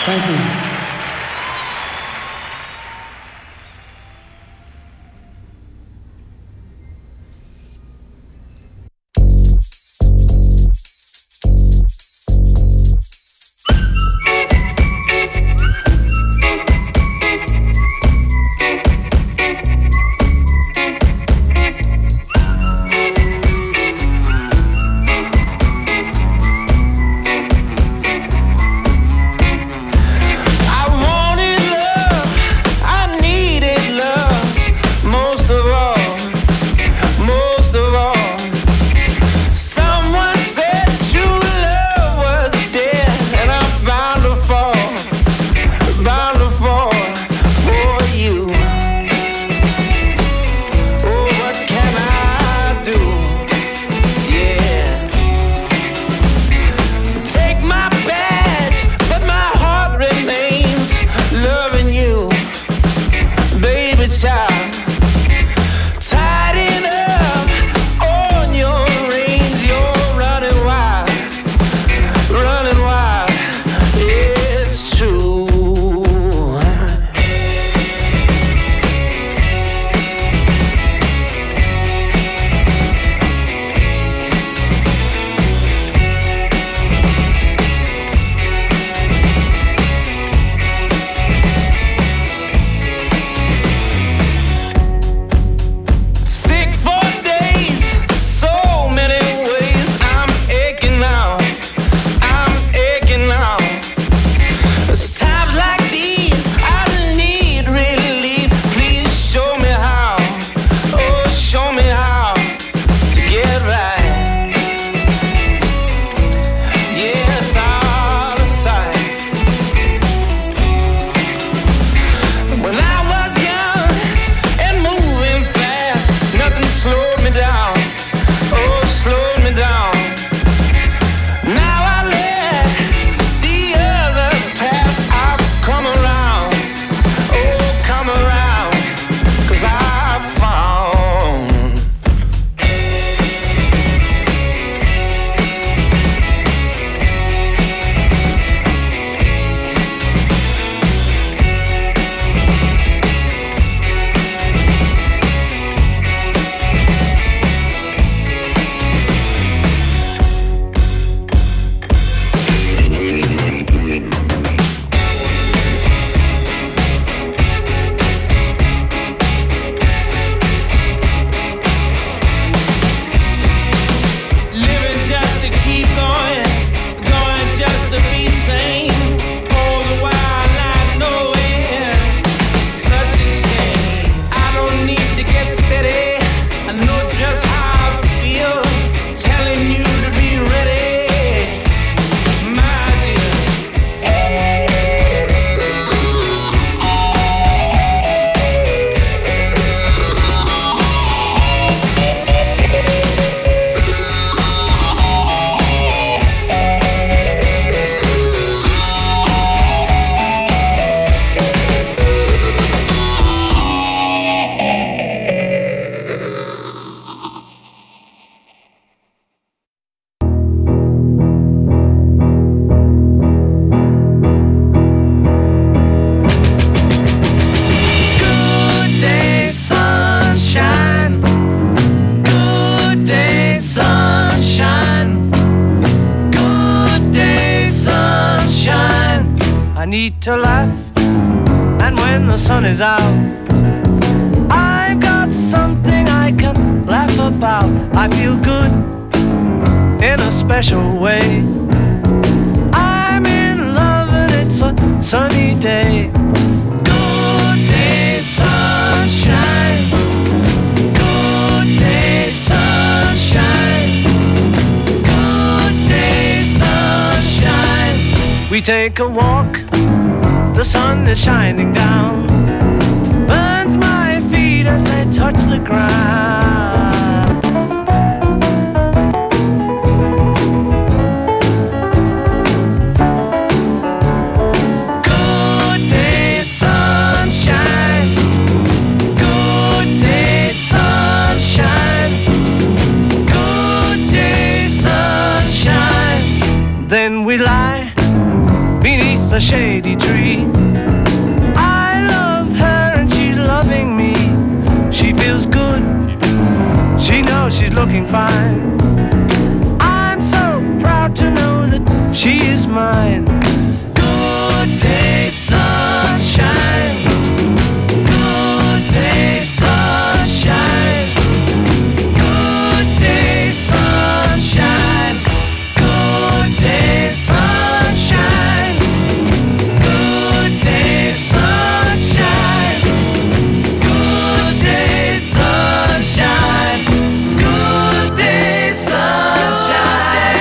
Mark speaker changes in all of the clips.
Speaker 1: Thank you.
Speaker 2: need to laugh, and when the sun is out, I've got something I can laugh about. I feel good in a special way. I'm in love and it's a sunny day. Good day, sunshine. Good day, sunshine. Good day, sunshine. We take a walk, the sun is shining down, burns my feet as they touch the ground. Good day, sunshine. Good day, sunshine. Good day, sunshine. Then we lie beneath the a shady tree. I love her and she's loving me. She feels good, she knows she's looking fine. I'm so proud to know that she is mine. Good day, sunshine. Good day, sunshine. Good day, sunshine. Good day, sunshine. Good day, sunshine. Good day, sunshine. Good day, sunshine.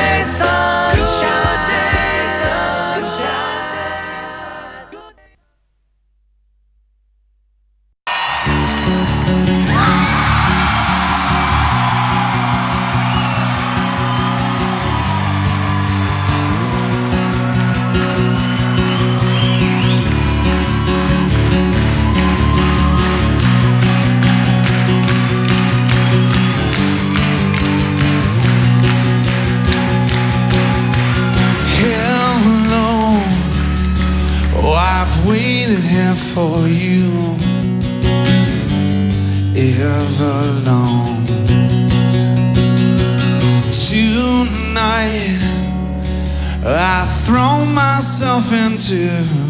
Speaker 1: Waited here for you ever long. Tonight I throw myself into,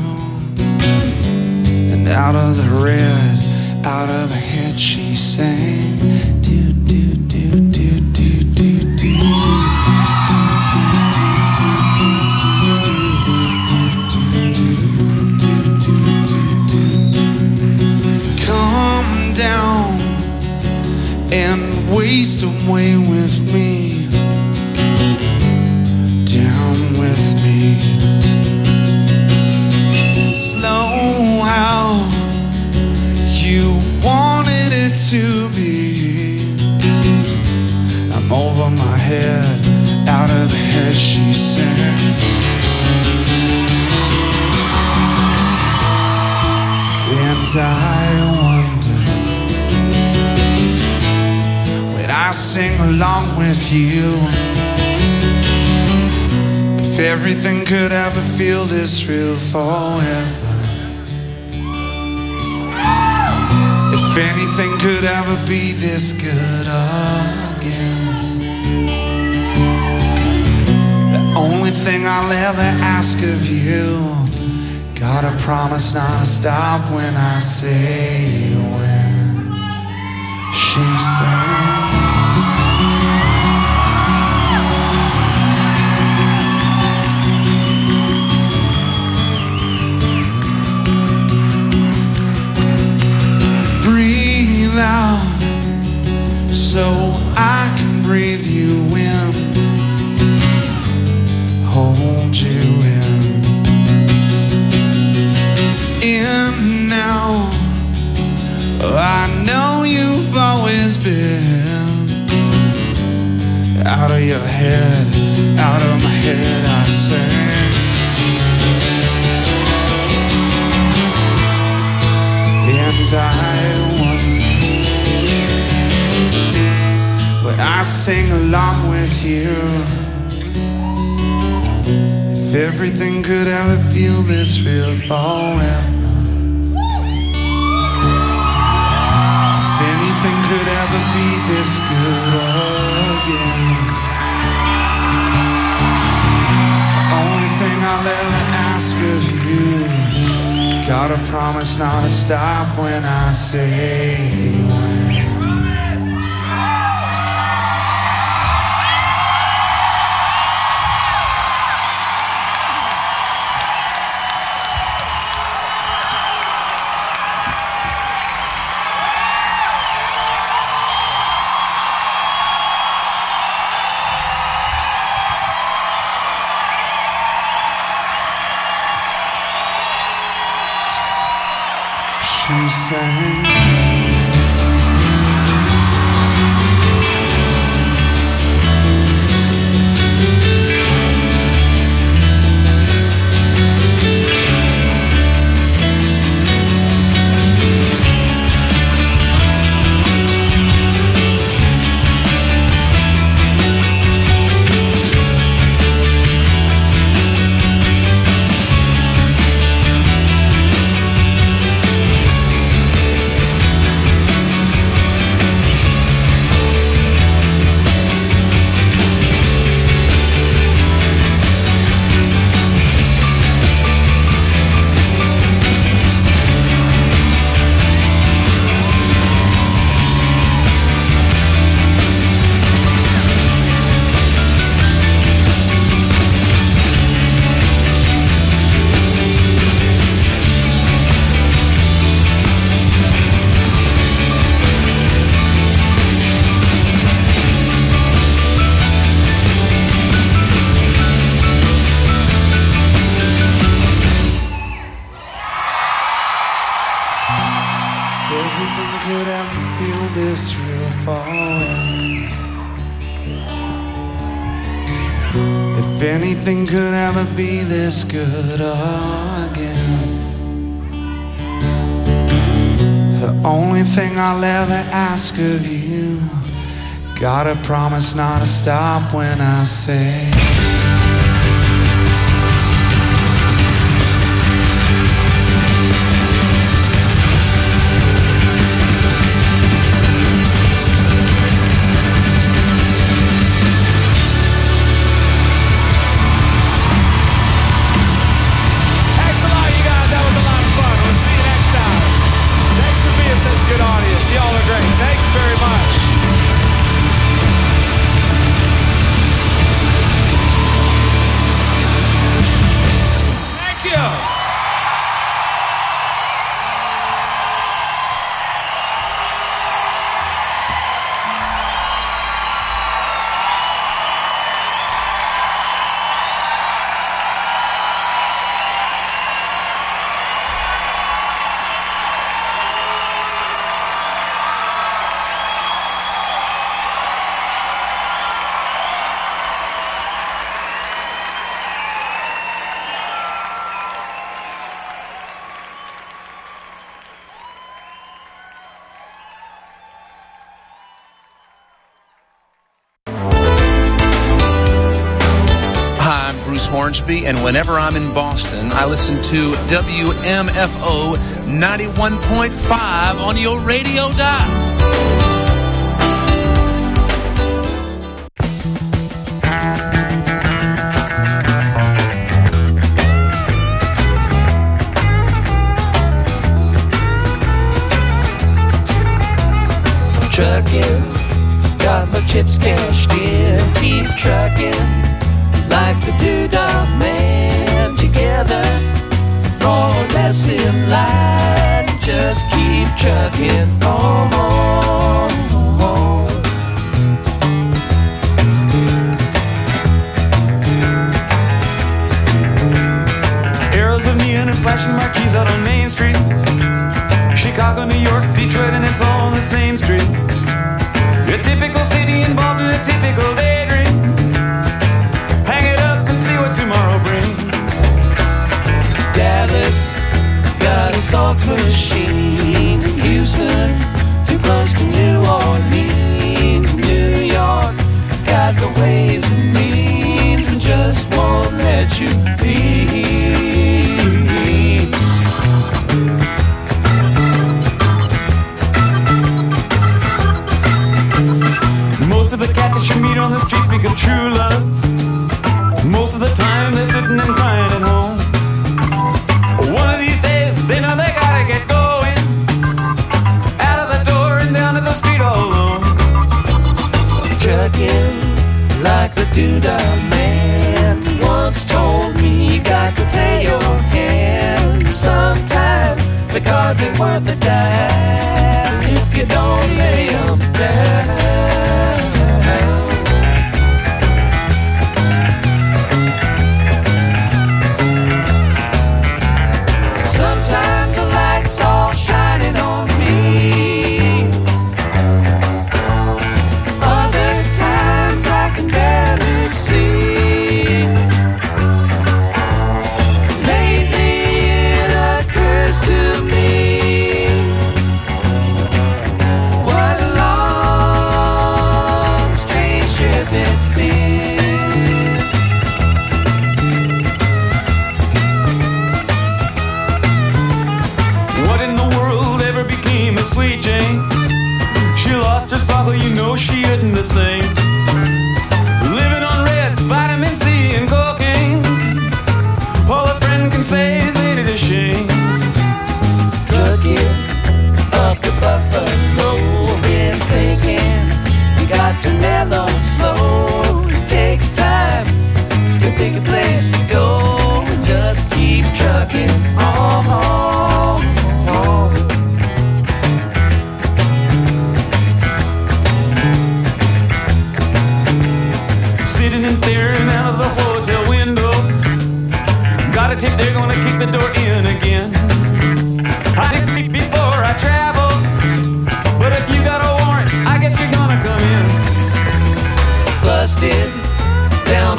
Speaker 1: and out of the red, out of her head she sang, do do do do do do do. And waste away with me, down with me. Slow how you wanted it to be. I'm over my head, out of the head she said. And I wonder, I sing along with you, if everything could ever feel this real forever, if anything could ever be this good again. The only thing I'll ever ask of you, gotta promise not to stop when I say when. She said, out so I can breathe you in, hold you in now. I know you've always been out of your head, out of my head I sang. And I wonder, when I sing along with you, if everything could ever feel this real forever, if anything could ever be this good again. The only thing I'll ever ask of you, gotta promise not to stop when I say when. She sang. anything could ever feel this real far away, if anything could ever be this good again, the only thing I'll ever ask of you, gotta promise not to stop when I say.
Speaker 3: Good audience. Y'all are great. Thank you very much. Thank you.
Speaker 4: Hornsby, and whenever I'm in Boston, I listen to WMFO 91.5 on your radio dial.
Speaker 2: Trucking, got my chips cashed in, keep trucking. Like the Doodah Man, together, more or less in line, just keep trucking on.
Speaker 5: Arrows of neon and flashing marquees out on Main Street. Chicago, New York, Detroit, and it's all on the same street. A typical city involved in a typical daydream. Tomorrow brings
Speaker 2: Dallas, got a soft machine. Houston, too close to New Orleans. New York, got the ways and means, and just won't let you be.
Speaker 5: Most of the cats that you meet on the street speak of true love. Most of the time they're sitting and crying at home. One of these days they know they gotta get going, out of the door and down to the street all alone.
Speaker 2: Trucking like the Doodah Man once told me, you got to play your hand. Sometimes the cards ain't worth a dime if you don't lay them down.
Speaker 5: You know she isn't the same. Living on Reds, vitamin C, and cocaine. All a friend can say is ain't it a shame.
Speaker 2: Trucking up to Buffalo, been thinking you got to mellow slow. It takes time to pick a place to go, and just keep trucking on.
Speaker 5: And staring out of the hotel window, got a tip they're gonna kick the door in again. I didn't sleep before I traveled,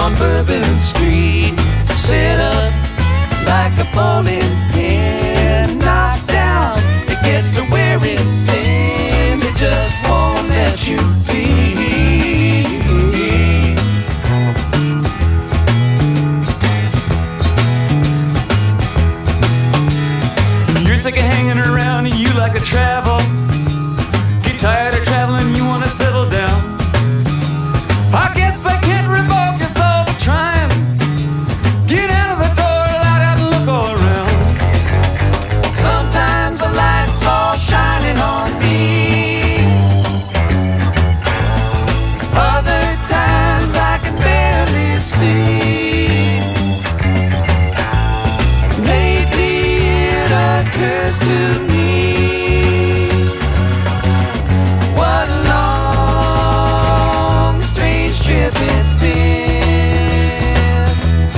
Speaker 2: on Bourbon Street, set up like a bowling pin, knocked down, it gets to wearing thin, it just won't let you be.
Speaker 5: You're sick of hanging around and you like to travel. Get tired of traveling, you want to settle down. I guess I can't revoke your soul for trying. Get out of the door, light out and look all around.
Speaker 2: Sometimes the light's all shining on me, other times I can barely see. Lately it occurs to me, what a long, strange trip it's been.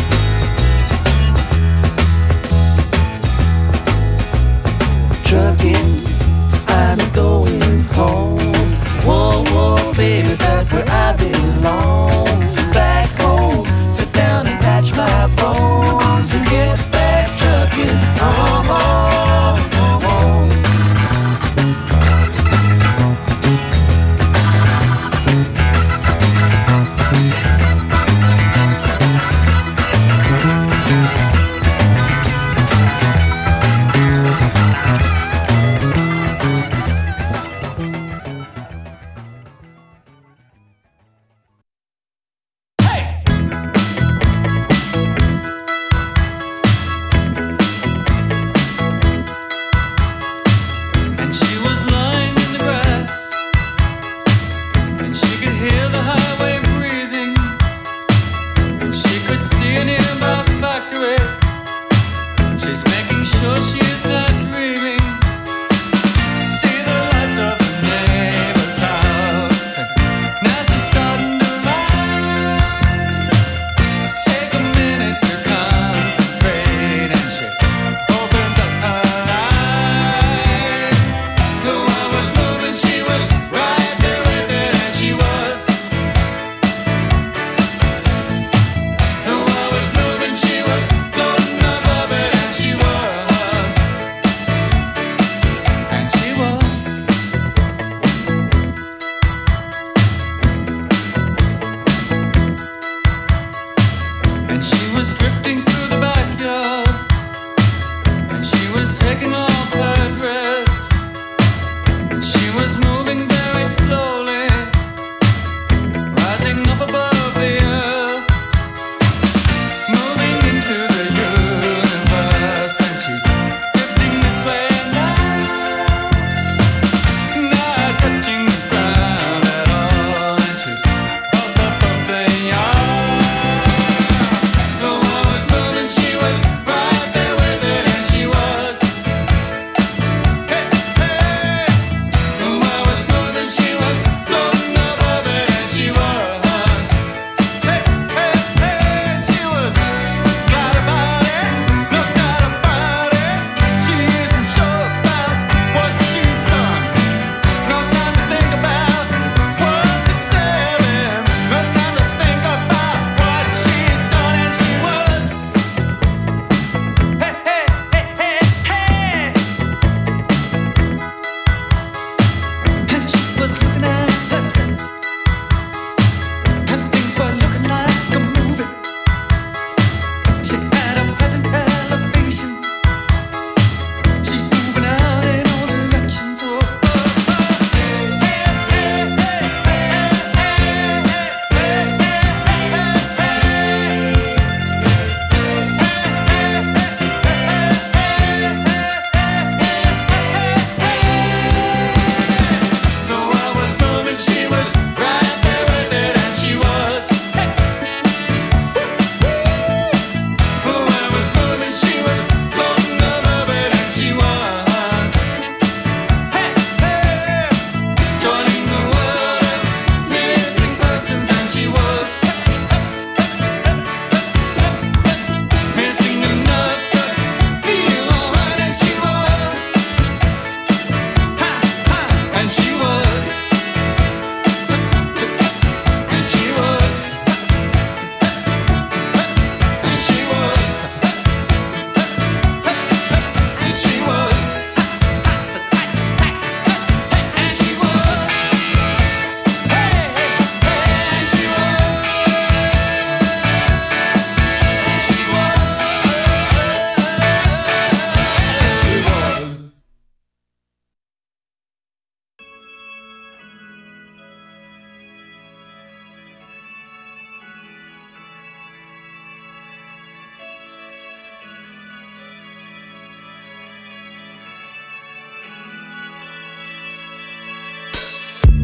Speaker 2: Trucking, I'm going home. Whoa, whoa, baby, back where I belong. Back home, sit down and patch my bones and get back trucking. Home, home, home, home.
Speaker 6: And she was lying in the grass, and she could hear the highway breathing, and she could see a nearby factory. She's making sure she is not dreaming. See the lights of the neighbor's house, and now she's starting to rise. Take a minute to concentrate, and she opens up her eyes. The world was moving, she was right there with it, and she was. The world was moving, she was floating above it, and she was.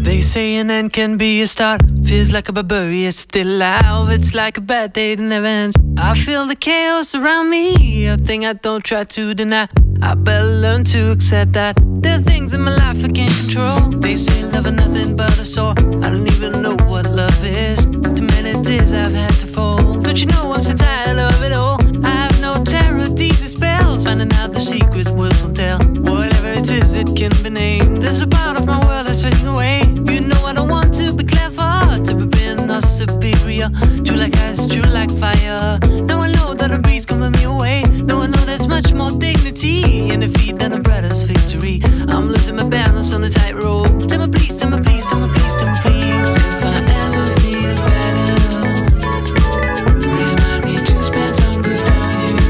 Speaker 2: They say an end can be a start. Feels like a barbarian still alive. It's like a bad day that never ends. I feel the chaos around me, a thing I don't try to deny. I better learn to accept that there are things in my life I can't control. They say love is nothing but a sore. I don't even know what love is. Too many tears I've had to fold. But you know I'm so tired of it all. I have no terror, these are spells. Finding out the secret words will tell. Whatever it is, it can be named. There's a part of my world that's fading away. You know I don't want to be clever, to be being or superior. True like ice, true like fire. Now I know that a breeze can run me away. Now I know there's much more dignity in defeat than a brother's victory. I'm losing my balance on the tightrope. Tell me please, tell me please, tell me please, tell me please. If I ever feel better, remind me to spend some good time with you.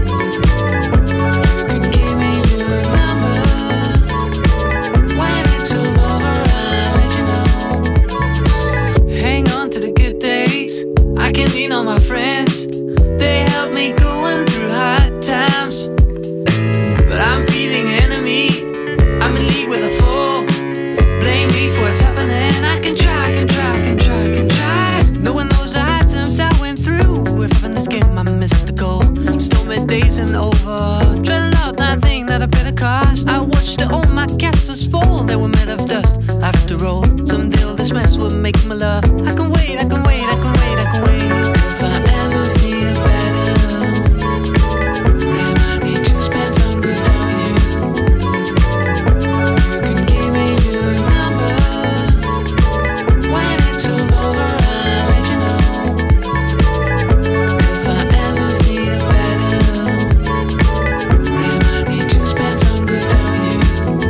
Speaker 2: You can give me your number. When it's all over, I'll let you know. Hang on to the good days. I can lean on my friends. They help me going through hard times. But I'm feeling enemy. I'm in league with a fool. Blame me for what's happening. I can try. Knowing those are hard times I went through. If I'm in this game, I missed the goal. Stormy days and over. Dreading out that thing that I paid a cost. I watched all my castles fall. They were made of dust. After all, someday all this mess will make my love. I can wait, I can wait, I can wait, I can wait. If I ever feel better, remind me to spend some good time with you. You can give me your number. When it's all over, I'll let you know. If I ever feel better, remind me to spend some good time with you.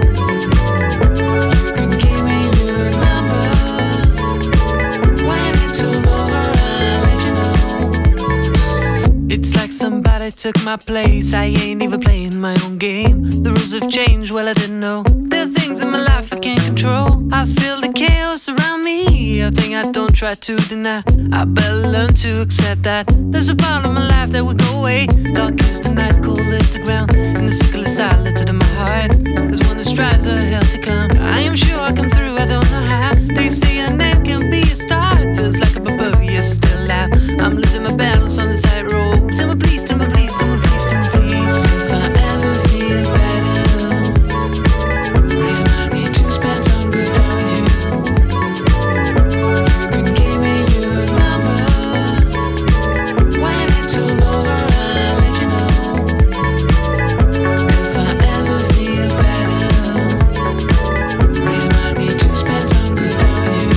Speaker 2: You can give me your number. When it's all over, I'll let you know. It's like somebody took my place. I ain't even playing my own game. The rules have changed, well I didn't know. There are things in my life I can't control. I feel the chaos around me, a thing I don't try to deny. I better learn to accept that there's a part of my life that will go away. Dark is the night, cold is the ground, and the sickle is silent to my heart. There's one that strives a hell to come. I am sure I come through, I don't know how. They say an end can be a start. Feels like a barbarian still alive. I'm losing my balance on the tightrope. Tell me please, tell me please, tell me please, tell me please. If I ever feel better, remind me to spend some good time with you. You can give me your number. When it's all over, I'll let you know. If I ever feel better, remind me to spend some good time with you.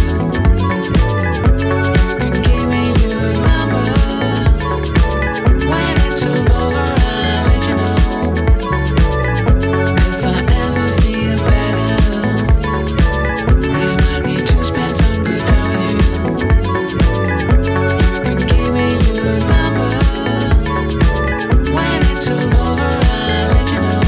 Speaker 2: You can give me your number. When it's all over, I'll let you know. If I ever feel better, remind me to spend some good time with you. You can give me your number. When it's all over, I'll let you know.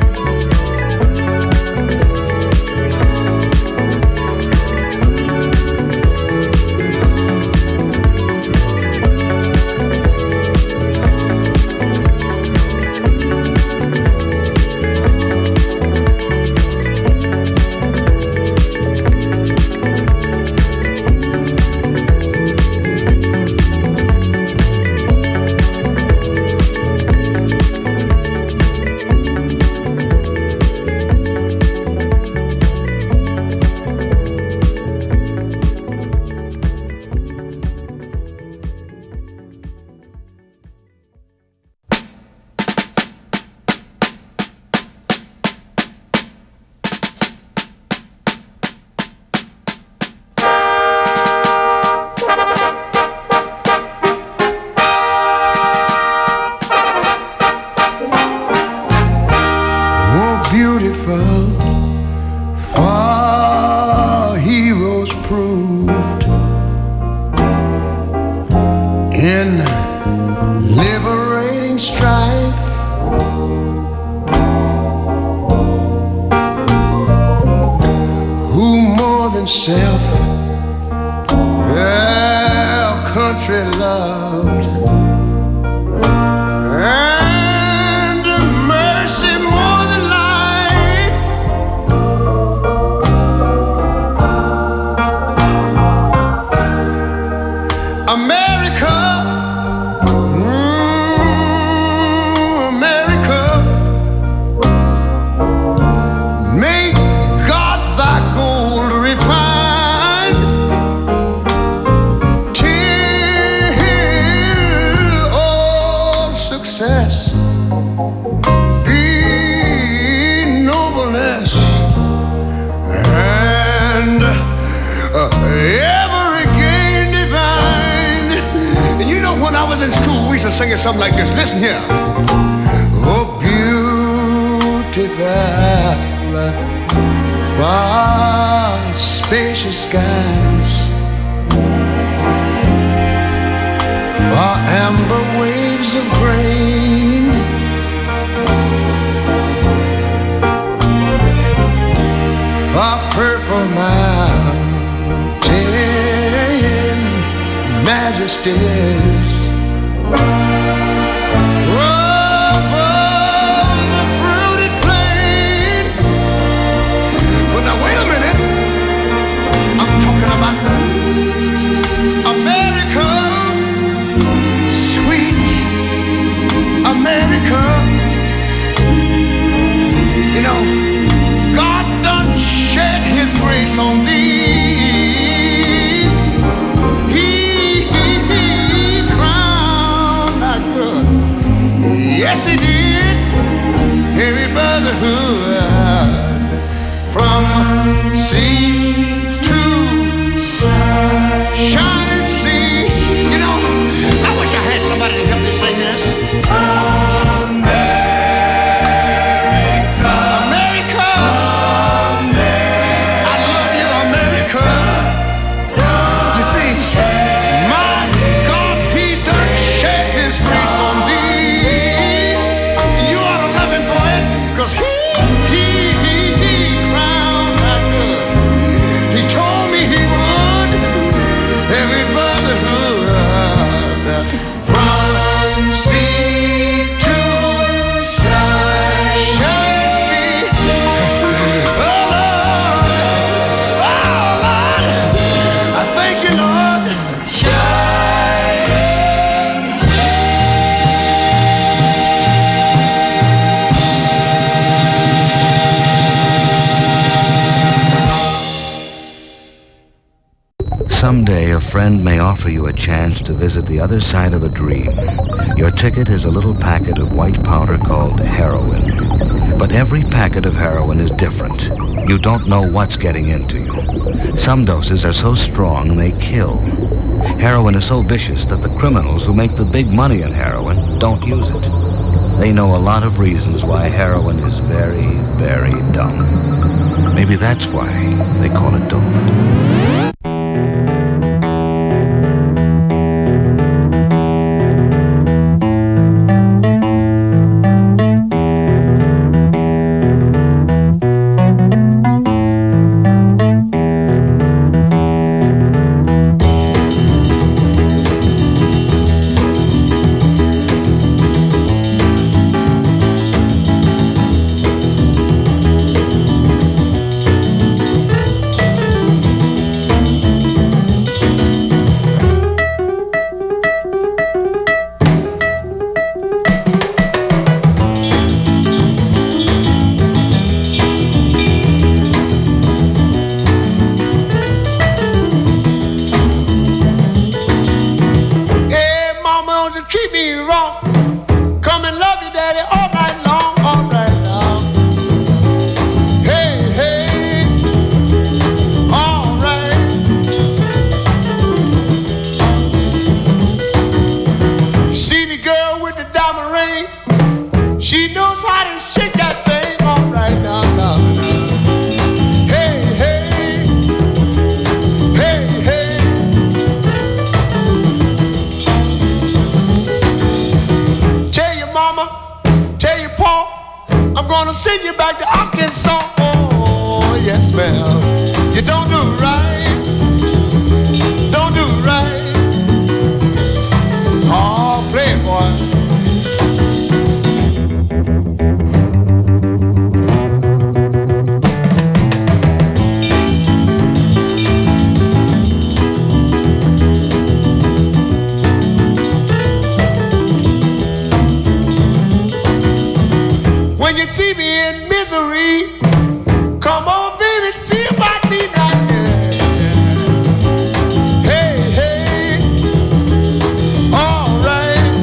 Speaker 1: Oh, beautiful, for heroes proved in liberating strife. Who more than self their country loved, and mercy more than life.
Speaker 7: used to sing it something like this. Listen here. Oh, beautiful, far spacious skies, far amber waves of grain, far purple mountain majesties. America, sweet America. You know, God done shed his grace on thee. He crowned thy good. Yes, he did. Every brotherhood from sea to shining sea. You know, I wish I had somebody to help me sing this. America, America, I love you, America. You see, my God, he done shed his grace on thee. You ought to love him for it, 'cause he crowned my good. He told me he would. Every brotherhood from sea to shining sea. Oh Lord, I thank you, Lord.
Speaker 8: Someday a friend may offer you a chance to visit the other side of a dream. Your ticket is a little packet of white powder called heroin. But every packet of heroin is different. You don't know what's getting into you. Some doses are so strong they kill. Heroin is so vicious that the criminals who make the big money in heroin don't use it. They know a lot of reasons why heroin is very, very dumb. Maybe that's why they call it dope.
Speaker 7: Send you back to Arkansas. Oh, yes, ma'am. You don't do right. Don't do right. Oh, playboy. When you see me in misery, come on, baby, see about me now. Yeah. Hey, hey, all right.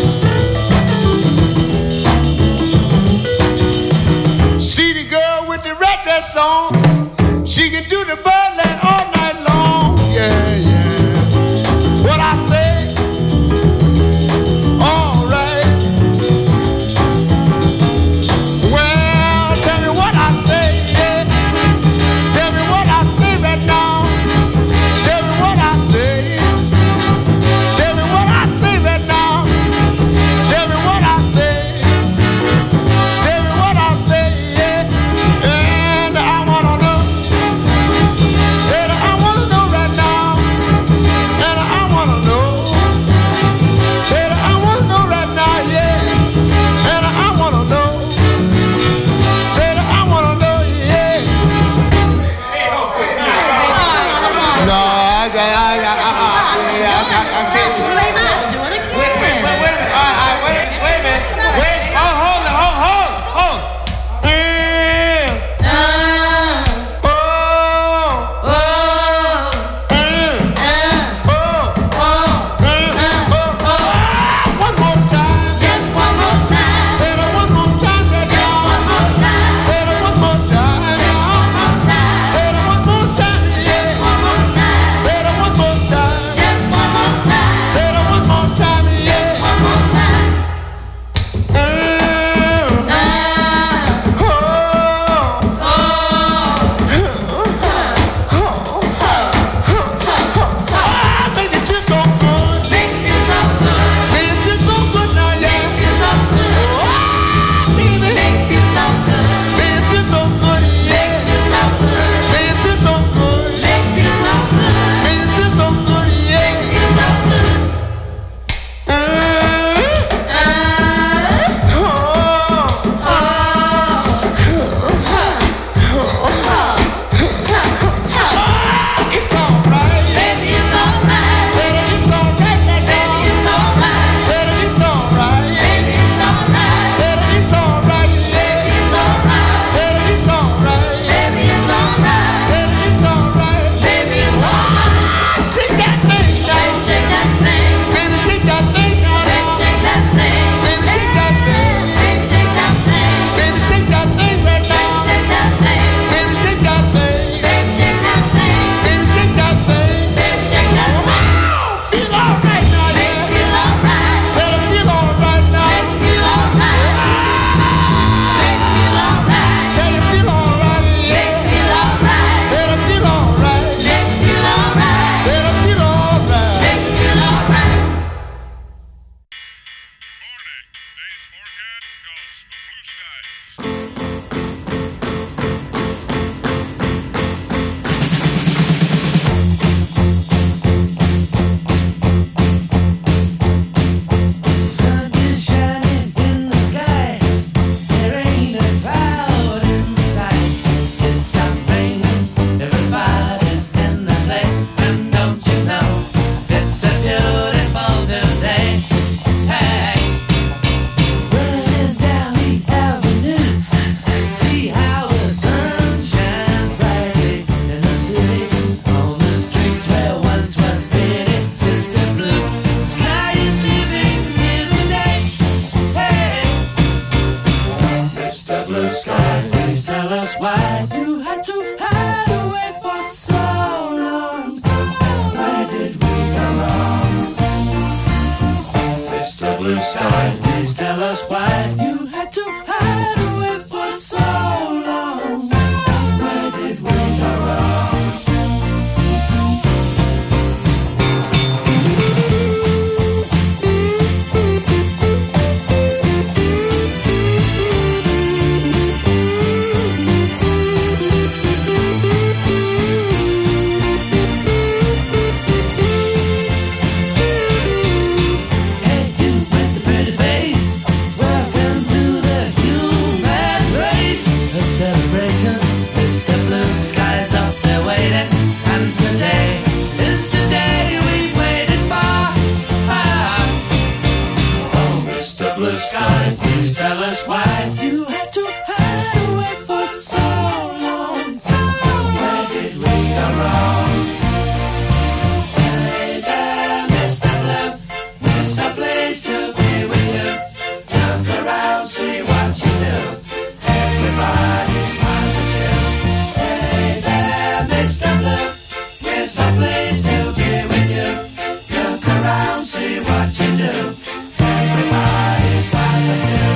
Speaker 7: See the girl with the red dress on, she can do the birdland all night long. Yeah, yeah. What I say? Oh,
Speaker 6: sky, please tell us why you had to hide away for so long. Where did we go wrong? Mr. Blue Sky, please tell us why you had to hide away for so long. Where did we go wrong? Sky, please tell us why you had to hide away for so long. Where did we go wrong? Hey there, Mr. Blue, it's a place to be with you. Look around, see what you do. Everybody smiles at you. Hey there, Mr. Blue, it's a place to be with you. Look around, see what you do. Everybody smiles at you.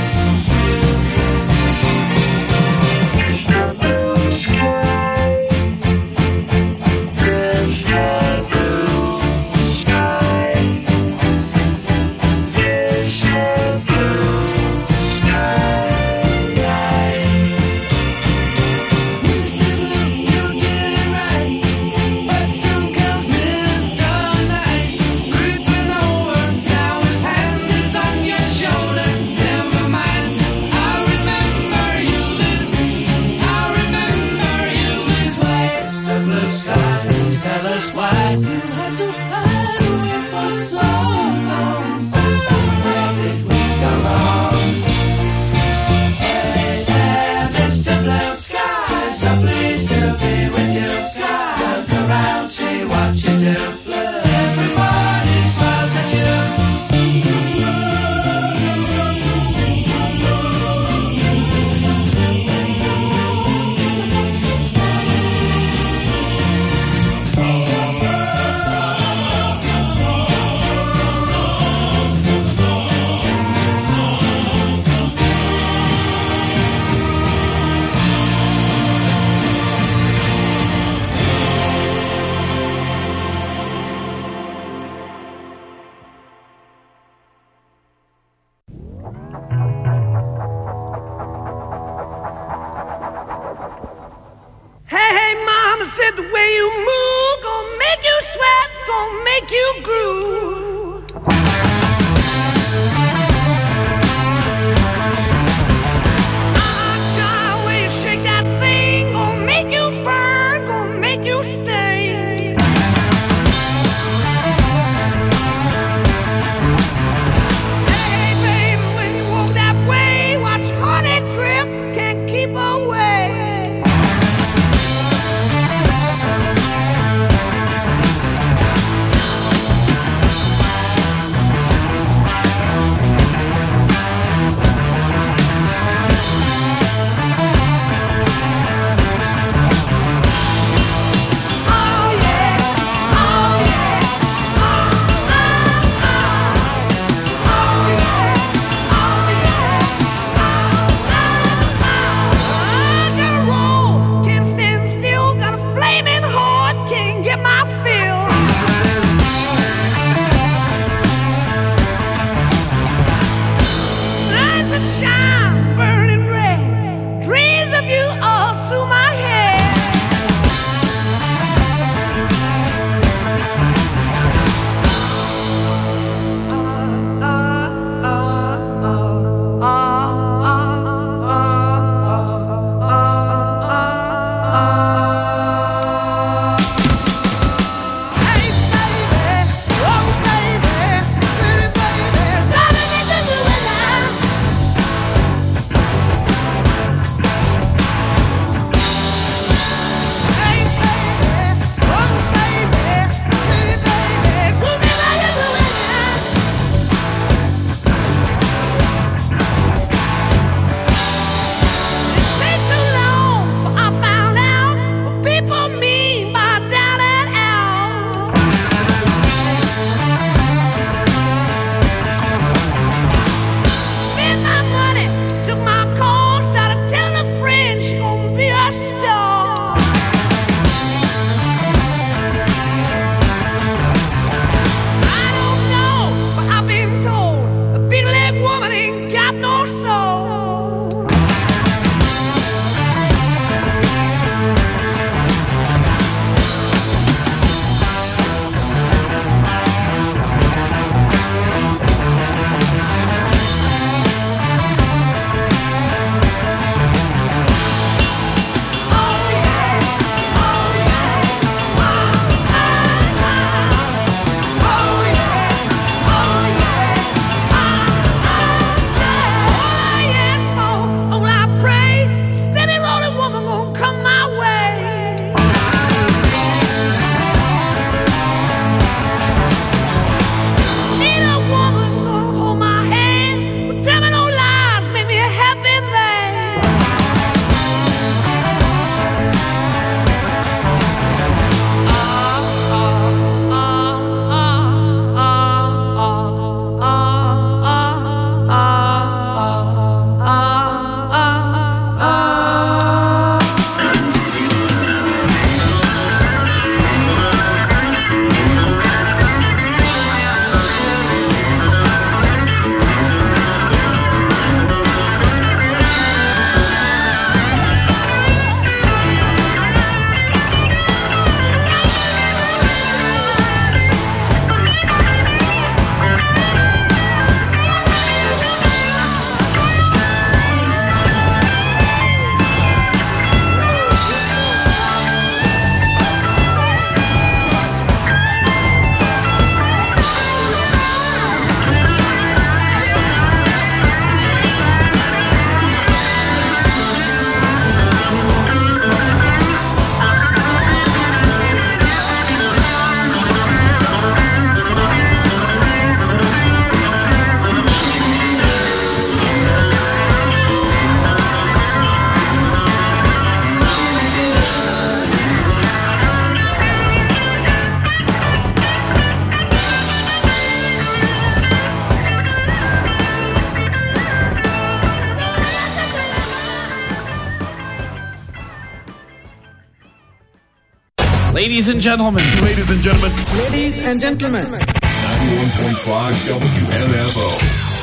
Speaker 9: Ladies and gentlemen.
Speaker 10: Ladies and gentlemen.
Speaker 11: Ladies and gentlemen.
Speaker 12: 91.5 WMFO.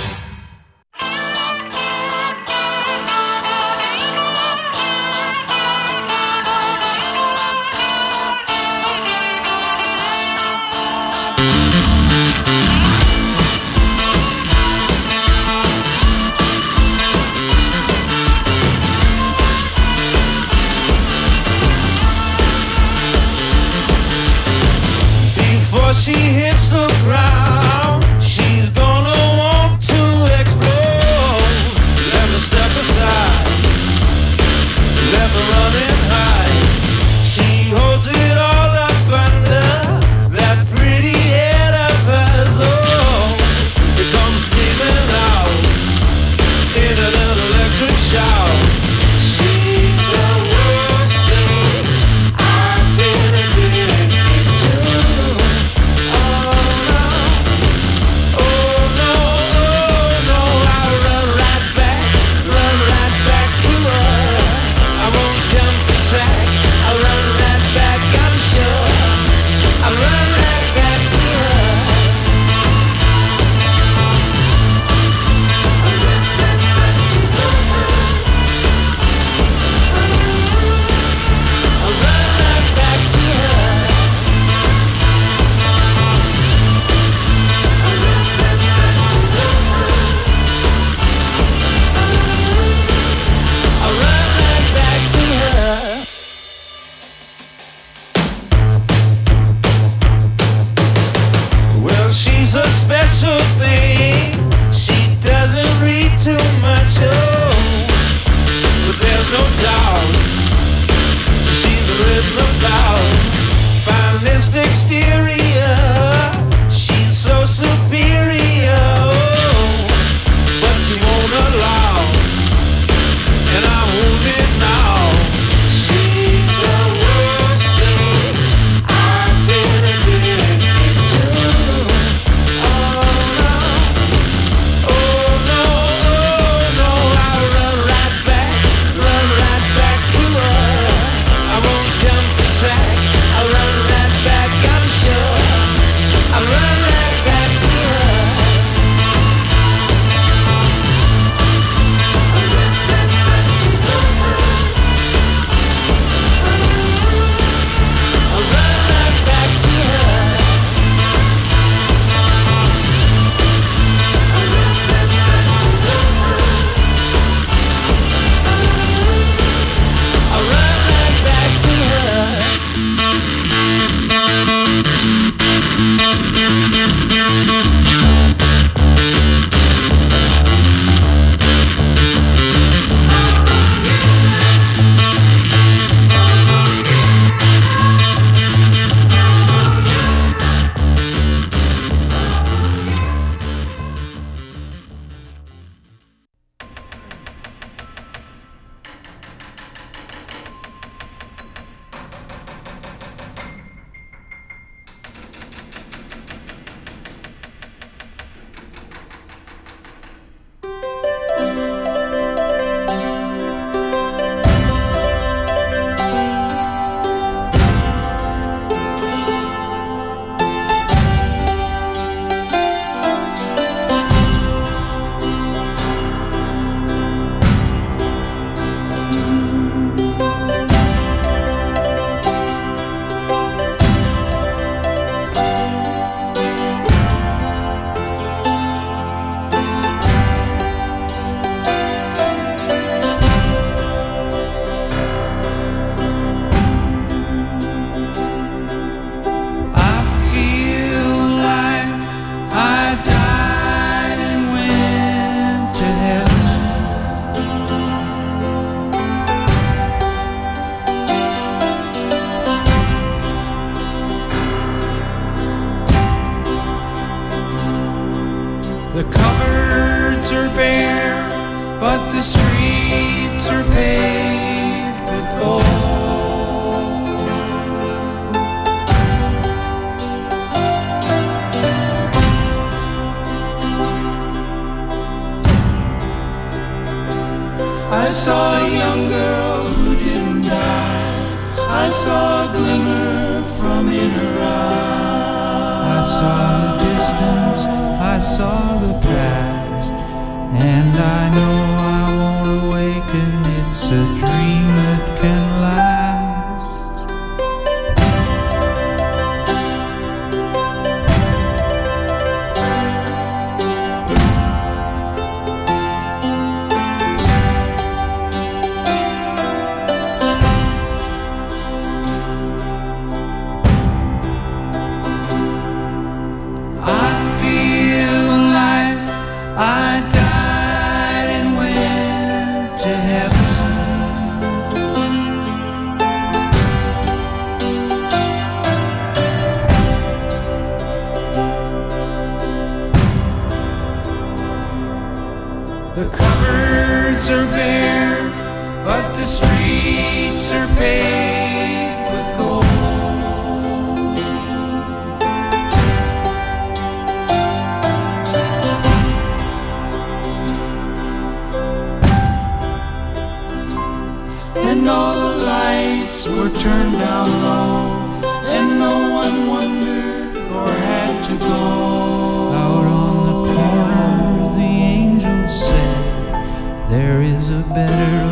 Speaker 2: She hits the ground, she's gonna want to explode. Let her step aside, let her run and hide. She holds it all up under that pretty head of hers. Oh, it comes screaming out in an electric shout. She's the worst thing I've been addicted to. She's a special thing. She doesn't read too much, oh, but there's no doubt she's written about finest exterior. She's so superior, oh, but she won't allow, and I won't it now. She's the worst thing I've been addicted to.
Speaker 1: The cupboards are bare, but the streets are paved with gold. I saw a young girl who didn't die. I saw a glimmer
Speaker 9: in her eyes. I saw the distance, I saw the past, and I know I won't awaken. It's a dream that can last. The cupboards are bare, but the streets are paved with gold. And all the lights were turned down low, and no one wondered or had to go. Out on the corner, the angels said, there is a better